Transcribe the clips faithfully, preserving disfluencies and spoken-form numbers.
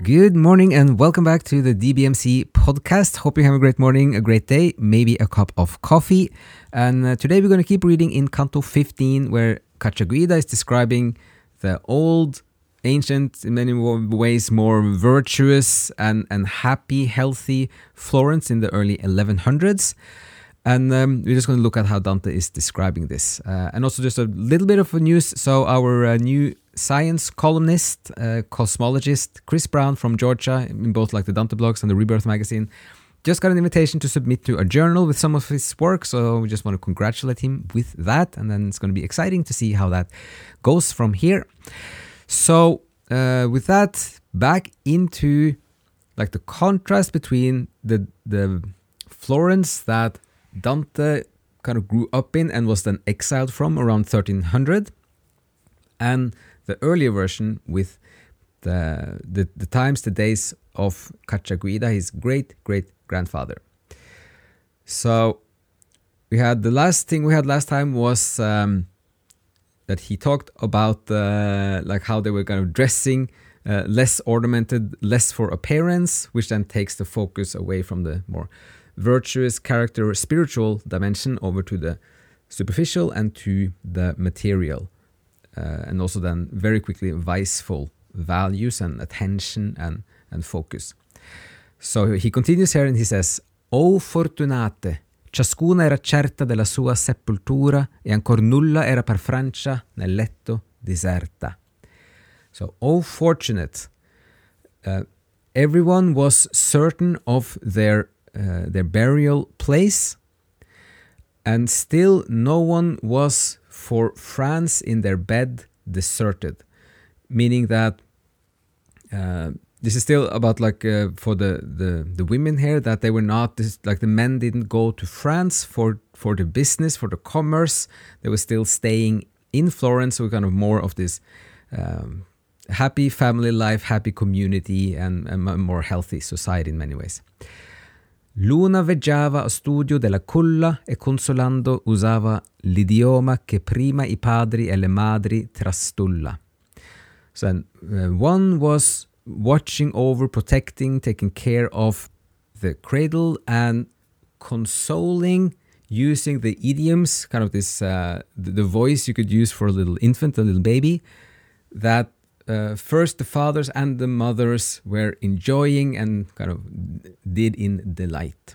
Good morning and welcome back to the D B M C podcast. Hope you have a great morning, a great day, maybe a cup of coffee. And uh, today we're going to keep reading in Canto fifteen, where Cacciaguida is describing the old, ancient, in many ways more virtuous and, and happy, healthy Florence in the early eleven hundreds. And um, we're just going to look at how Dante is describing this. Uh, and also just a little bit of news. So our uh, new science columnist, uh, cosmologist, Chris Brown from Georgia, in both like the Dante blogs and the Rebirth magazine, just got an invitation to submit to a journal with some of his work. So we just want to congratulate him with that. And then it's going to be exciting to see how that goes from here. So uh, with that, back into like the contrast between the the Florence that Dante kind of grew up in and was then exiled from around thirteen hundred, and the earlier version with the, the the times, the days of Cacciaguida, his great-great-grandfather. So we had the last thing we had last time was um, that he talked about uh, like how they were kind of dressing uh, less ornamented, less for appearance, which then takes the focus away from the more virtuous character, spiritual dimension over to the superficial and to the material. Uh, and also then very quickly viceful values and attention and, and focus. So he continues here and he says, O fortunate, ciascuna era certa della sua sepoltura e ancor nulla era per Francia nel letto diserta. So, O fortunate, uh, everyone was certain of their, uh, their burial place, and still no one was for France in their bed deserted, meaning that uh, this is still about like uh, for the, the, the women here, that they were not this, like the men didn't go to France for, for the business, for the commerce. They were still staying in Florence, so kind of more of this um, happy family life, happy community, and, and a more healthy society in many ways. L'una veggiava a studio della culla e consolando usava l'idioma che prima i padri e le madri trastulla. So uh, one was watching over, protecting, taking care of the cradle and consoling, using the idioms, kind of this, uh, the, the voice you could use for a little infant, a little baby, that Uh, first the fathers and the mothers were enjoying and kind of did in delight.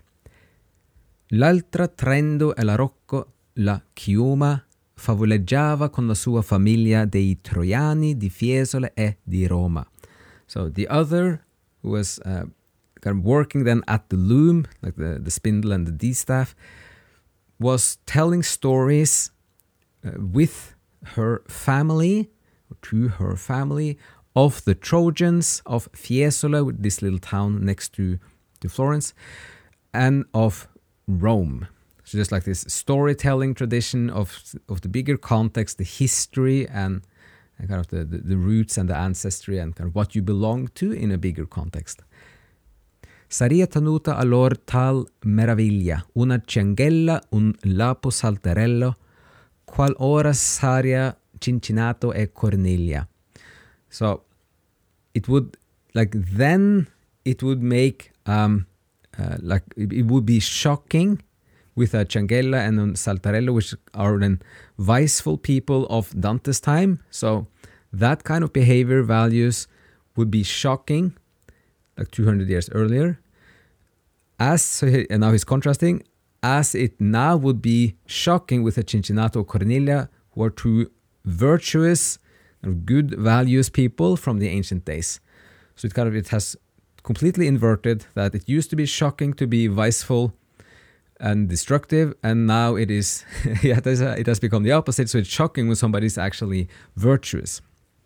L'altra Trendo e la Rocco, la Chioma, favoleggiava con la sua famiglia dei Troiani, di Fiesole e di Roma. So the other, who was uh, kind of working then at the loom, like the, the spindle and the distaff, was telling stories uh, with her family, to her family, of the Trojans, of Fiesole, this little town next to, to Florence, and of Rome. So just like this storytelling tradition of of the bigger context, the history and, and kind of the, the, the roots and the ancestry and kind of what you belong to in a bigger context. Saria tenuta allor tal meraviglia, una cianghella, un lapo salterello, qual ora saria Cincinnato e Cornelia. So it would, like then it would make, um, uh, like it, it would be shocking with a Cianghella and a Saltarello, which are then viceful people of Dante's time. So that kind of behavior values would be shocking, like two hundred years earlier. As, so he, and now he's contrasting, as it now would be shocking with a Cincinnato or Cornelia, who are two virtuous, good values people from the ancient days. So it kind of it has completely inverted, that it used to be shocking to be viceful and destructive, and now it is yeah, it has, it has become the opposite. So it's shocking when somebody is actually virtuous.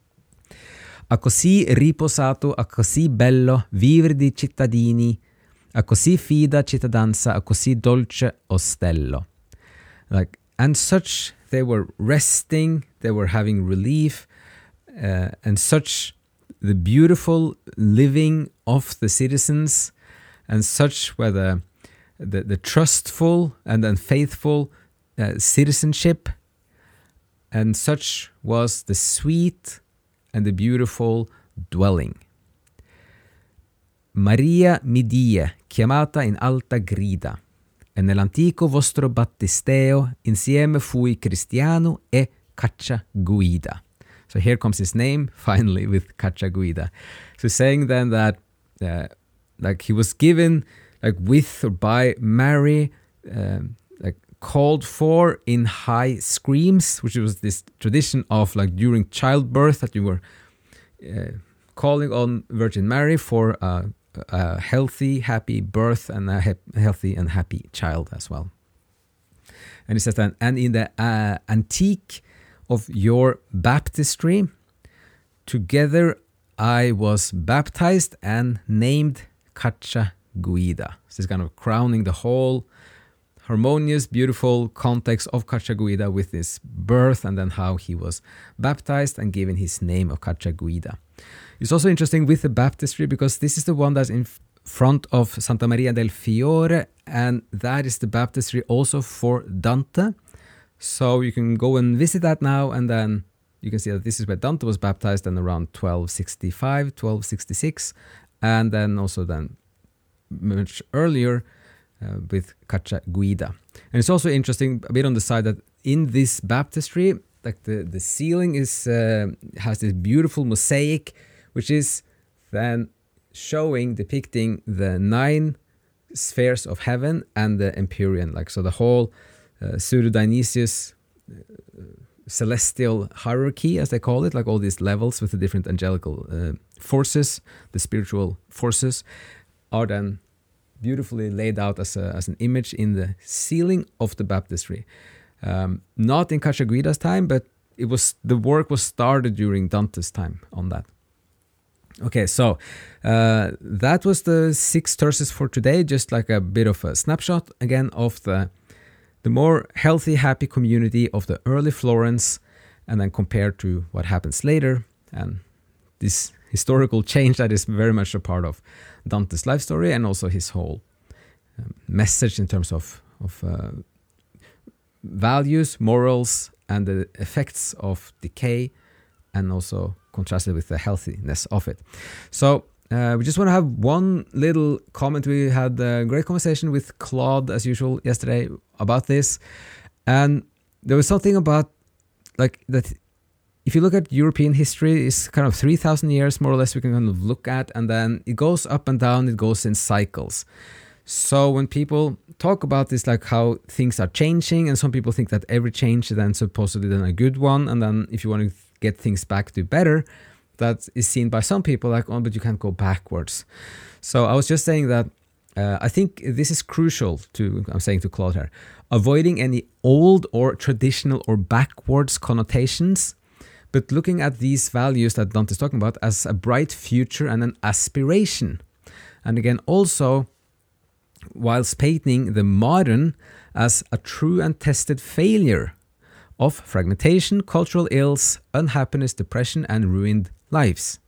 A così riposato, a così bello vivere di cittadini, a così fida cittadinanza, a così dolce ostello. Like, and such they were resting, they were having relief, uh, and such the beautiful living of the citizens, and such were the the, the trustful and then faithful uh, citizenship, and such was the sweet and the beautiful dwelling. Maria mi die, chiamata in alta grida, e nell'antico vostro battisteo insieme fui cristiano e Cacciaguida. So here comes his name, finally, with Cacciaguida. So saying then that uh, like he was given like with or by Mary, um, like called for in high screams, which was this tradition of like during childbirth that you were uh, calling on Virgin Mary for a, a healthy, happy birth and a he- healthy and happy child as well. And he says that, and in the uh, antique of your baptistry, together I was baptized and named Cacciaguida. So it's kind of crowning the whole harmonious, beautiful context of Cacciaguida with his birth and then how he was baptized and given his name of Cacciaguida. It's also interesting with the baptistry because this is the one that's in front of Santa Maria del Fiore, and that is the baptistry also for Dante. So you can go and visit that now, and then you can see that this is where Dante was baptized in around twelve sixty-five, twelve sixty-six, and then also then much earlier uh, with Cacciaguida. And it's also interesting a bit on the side that in this baptistry, like the, the ceiling is uh, has this beautiful mosaic, which is then showing, depicting the nine spheres of heaven and the Empyrean. Like so the whole uh, Pseudo-Dionysius uh, celestial hierarchy, as they call it, like all these levels with the different angelical uh, forces, the spiritual forces, are then beautifully laid out as, a, as an image in the ceiling of the baptistry. Um, not in Cacciaguida's time, but it was the work was started during Dante's time on that. Okay, so uh, that was the six terces for today, just like a bit of a snapshot again of the the more healthy, happy community of the early Florence, and then compared to what happens later, and this historical change that is very much a part of Dante's life story and also his whole um, message in terms of, of uh, values, morals, and the effects of decay, and also contrasted with the healthiness of it. So uh, we just want to have one little comment. We had a great conversation with Claude, as usual, yesterday about this. And there was something about like that. If you look at European history, it's kind of three thousand years, more or less, we can kind of look at, and then it goes up and down, it goes in cycles. So when people talk about this, like how things are changing, and some people think that every change is then supposedly then a good one, and then if you want to get things back to better, that is seen by some people like, oh, but you can't go backwards. So I was just saying that uh, I think this is crucial to, I'm saying to Claude here, avoiding any old or traditional or backwards connotations, but looking at these values that Dante is talking about as a bright future and an aspiration. And again, also, whilst painting the modern as a true and tested failure of fragmentation, cultural ills, unhappiness, depression, and ruined lives.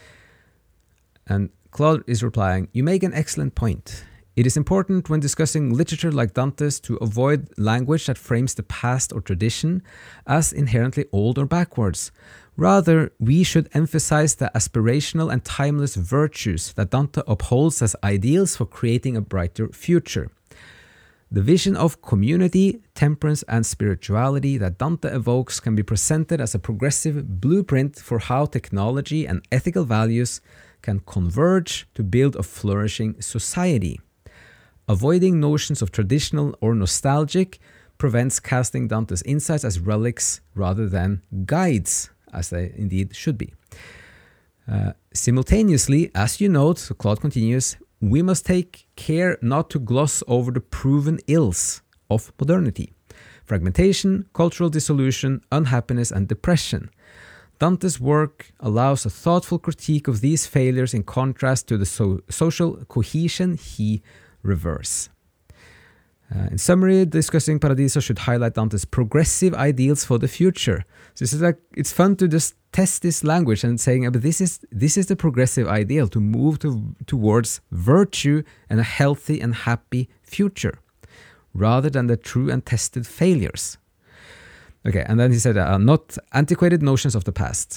And Claude is replying, you make an excellent point. It is important when discussing literature like Dante's to avoid language that frames the past or tradition as inherently old or backwards. Rather, we should emphasize the aspirational and timeless virtues that Dante upholds as ideals for creating a brighter future. The vision of community, temperance, and spirituality that Dante evokes can be presented as a progressive blueprint for how technology and ethical values can converge to build a flourishing society. Avoiding notions of traditional or nostalgic prevents casting Dante's insights as relics rather than guides, as they indeed should be. Uh, simultaneously, as you note, so Claude continues, we must take care not to gloss over the proven ills of modernity: fragmentation, cultural dissolution, unhappiness, and depression. Dante's work allows a thoughtful critique of these failures in contrast to the so- social cohesion he reverse. Uh, in summary, discussing Paradiso should highlight Dante's progressive ideals for the future. So this is like, it's fun to just test this language and saying, but this is this is the progressive ideal, to move to, towards virtue and a healthy and happy future, rather than the true and tested failures. Okay, and then he said, uh, not antiquated notions of the past.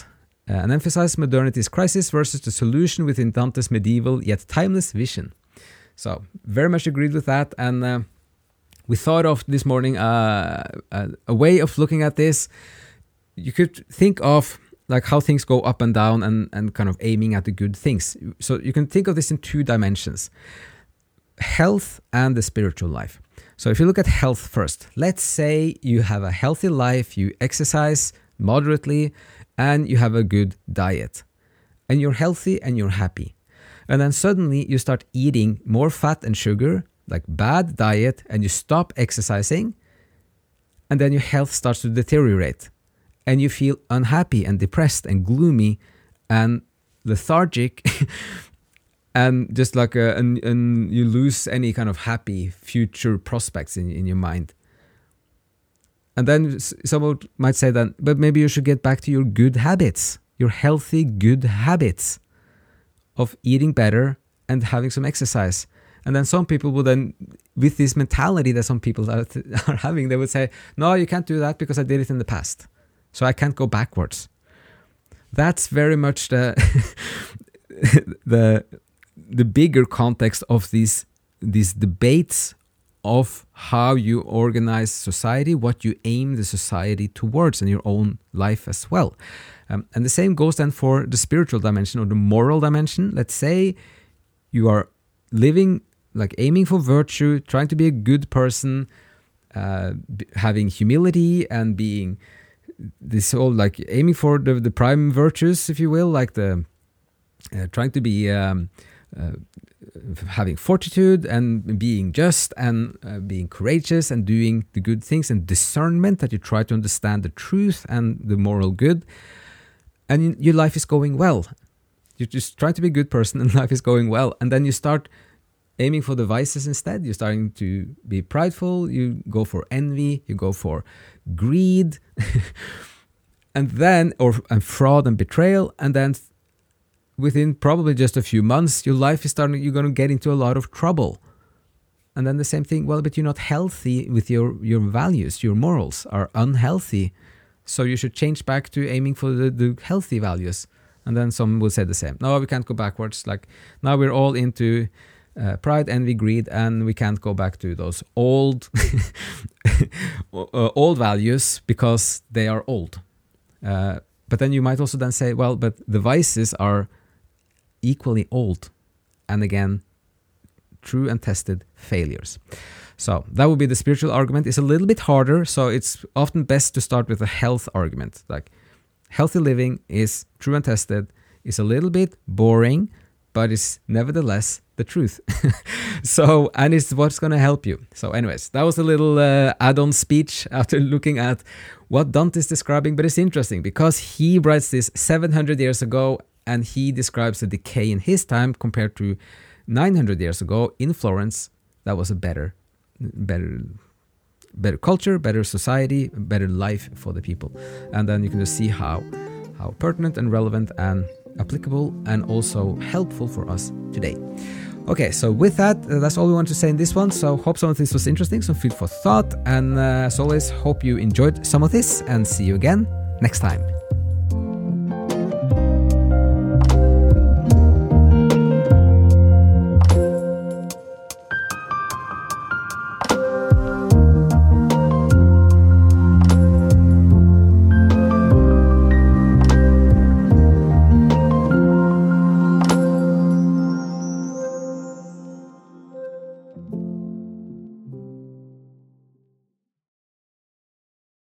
uh, and emphasize modernity's crisis versus the solution within Dante's medieval yet timeless vision. So, very much agreed with that, and uh, we thought of this morning uh, a, a way of looking at this. You could think of like how things go up and down and, and kind of aiming at the good things. So you can think of this in two dimensions, health and the spiritual life. So if you look at health first, let's say you have a healthy life, you exercise moderately, and you have a good diet. And you're healthy and you're happy. And then suddenly you start eating more fat and sugar, like bad diet, and you stop exercising, and then your health starts to deteriorate. And you feel unhappy and depressed and gloomy and lethargic and just like a, and, and you lose any kind of happy future prospects in, in your mind. And then someone might say that, but maybe you should get back to your good habits, your healthy good habits of eating better and having some exercise. And then some people would then, with this mentality that some people are, are having, they would say, no, you can't do that because I did it in the past. So I can't go backwards. That's very much the the the bigger context of these these debates of how you organize society, what you aim the society towards, and your own life as well. Um, and the same goes then for the spiritual dimension or the moral dimension. Let's say you are living, like aiming for virtue, trying to be a good person, uh, b- having humility and being this whole like aiming for the, the prime virtues, if you will, like the uh, trying to be um, uh, having fortitude and being just and uh, being courageous and doing the good things and discernment, that you try to understand the truth and the moral good, and your life is going well. You're just trying to be a good person and life is going well, and then you start aiming for the vices instead. You're starting to be prideful, you go for envy, you go for greed, and then, or and fraud and betrayal, and then within probably just a few months, your life is starting, you're going to get into a lot of trouble. And then the same thing, well, but you're not healthy with your, your values, your morals are unhealthy, so you should change back to aiming for the, the healthy values. And then some will say the same. No, we can't go backwards. Like now we're all into Uh, pride, envy, greed, and we can't go back to those old uh, old values because they are old. Uh, but then you might also then say, well, but the vices are equally old, and again, true and tested failures. So that would be the spiritual argument. It's a little bit harder, so it's often best to start with a health argument. Like healthy living is true and tested. It's a little bit boring, but it's nevertheless the truth. So, and it's what's going to help you. So anyways, that was a little uh, add-on speech after looking at what Dante is describing, but it's interesting because he writes this seven hundred years ago, and he describes the decay in his time compared to nine hundred years ago in Florence. That was a better, better, better culture, better society, better life for the people. And then you can just see how, how pertinent and relevant and applicable and also helpful for us today. Okay, so with that, uh, that's all we want to say in this one. So hope some of this was interesting, some food for thought. And uh, as always, hope you enjoyed some of this, and see you again next time.